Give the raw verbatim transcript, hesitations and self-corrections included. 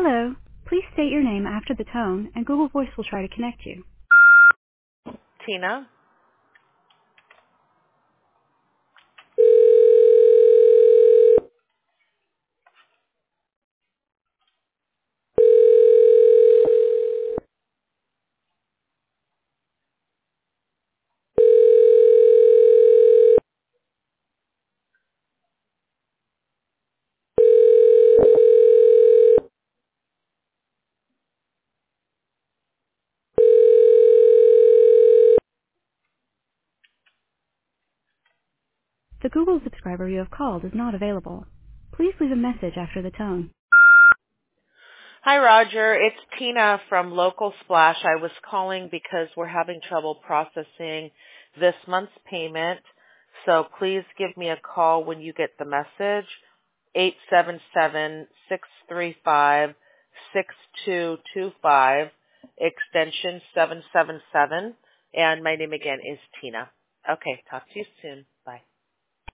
Hello. Please state your name after the tone, and Google Voice will try to connect you. Tina. The Google subscriber you have called is not available. Please leave a message after the tone. Hi, Roger. It's Tina from Local Splash. I was calling because we're having trouble processing this month's payment. So please give me a call when you get the message. eight seven seven, six three five, six two two five, extension seven seven seven. And my name again is Tina. Okay, talk to you soon.